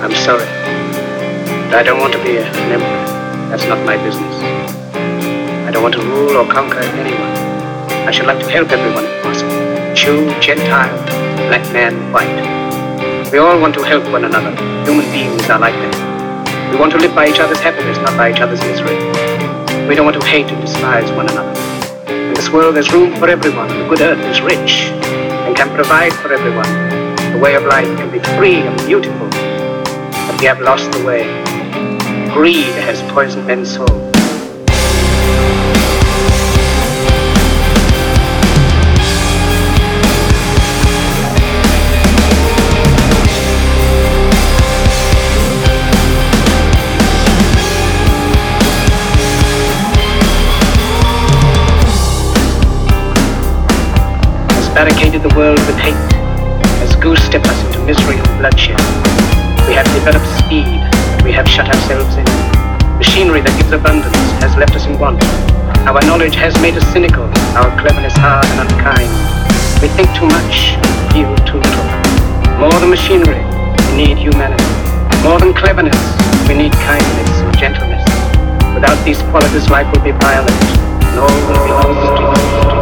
I'm sorry. But I don't want to be an emperor. That's not my business. I don't want to rule or conquer anyone. I should like to help everyone if possible. Jew, Gentile, black man, white. We all want to help one another. Human beings are like that. We want to live by each other's happiness, not by each other's misery. We don't want to hate and despise one another. In this world there's room for everyone, and the good earth is rich and can provide for everyone. The way of life can be free and beautiful, but we have lost the way. Greed has poisoned men's souls. Barricaded the world with hate, has goose-stepped us into misery and bloodshed. We have developed speed, but we have shut ourselves in. Machinery that gives abundance has left us in want. Our knowledge has made us cynical, our cleverness hard and unkind. We think too much, feel too little. More than machinery, we need humanity. More than cleverness, we need kindness and gentleness. Without these qualities, life will be violent, and all will be lost.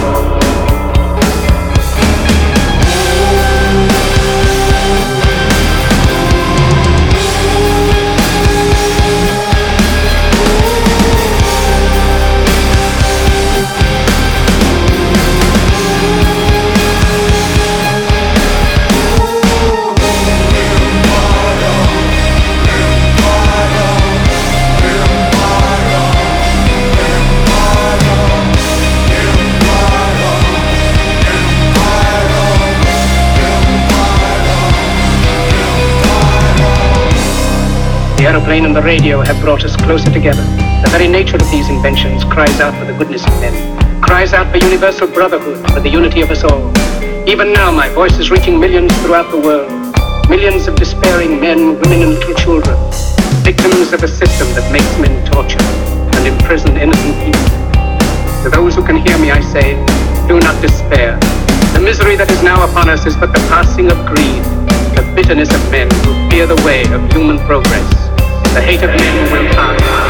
The aeroplane and the radio have brought us closer together. The very nature of these inventions cries out for the goodness of men, cries out for universal brotherhood, for the unity of us all. Even now my voice is reaching millions throughout the world, millions of despairing men, women and little children, victims of a system that makes men torture and imprison innocent people. To those who can hear me I say, do not despair. The misery that is now upon us is but the passing of greed, the bitterness of men who fear the way of human progress. The hate of men will pass.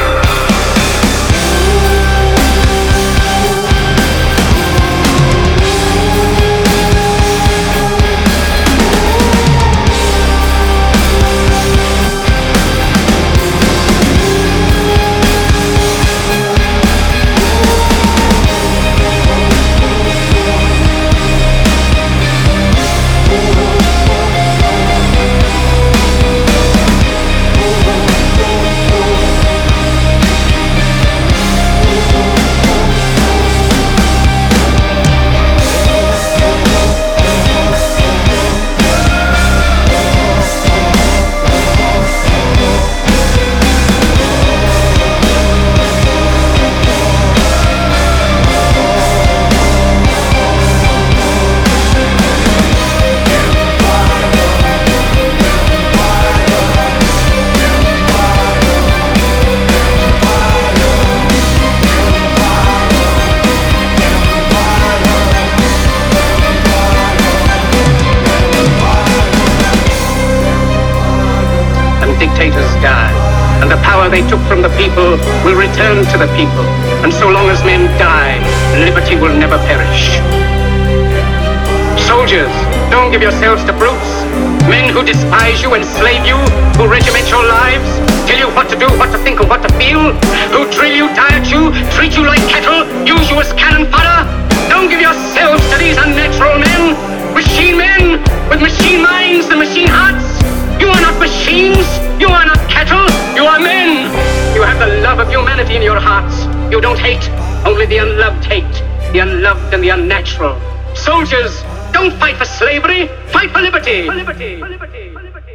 Dictators die, and the power they took from the people will return to the people, and so long as men die, liberty will never perish. Soldiers, don't give yourselves to brutes, men who despise you, enslave you, who regiment your lives, tell you what to do, what to think, and what to feel, who drill you, diet you, treat you like cattle, use you as cannon fodder. Don't give yourselves to these unnatural men, machine men with machine minds and machine hearts. You are not machines, you are not cattle, you are men. You have the love of humanity in your hearts. You don't hate, only the unloved hate, the unloved and the unnatural. Soldiers, don't fight for slavery, fight for liberty. For liberty. For liberty. For liberty.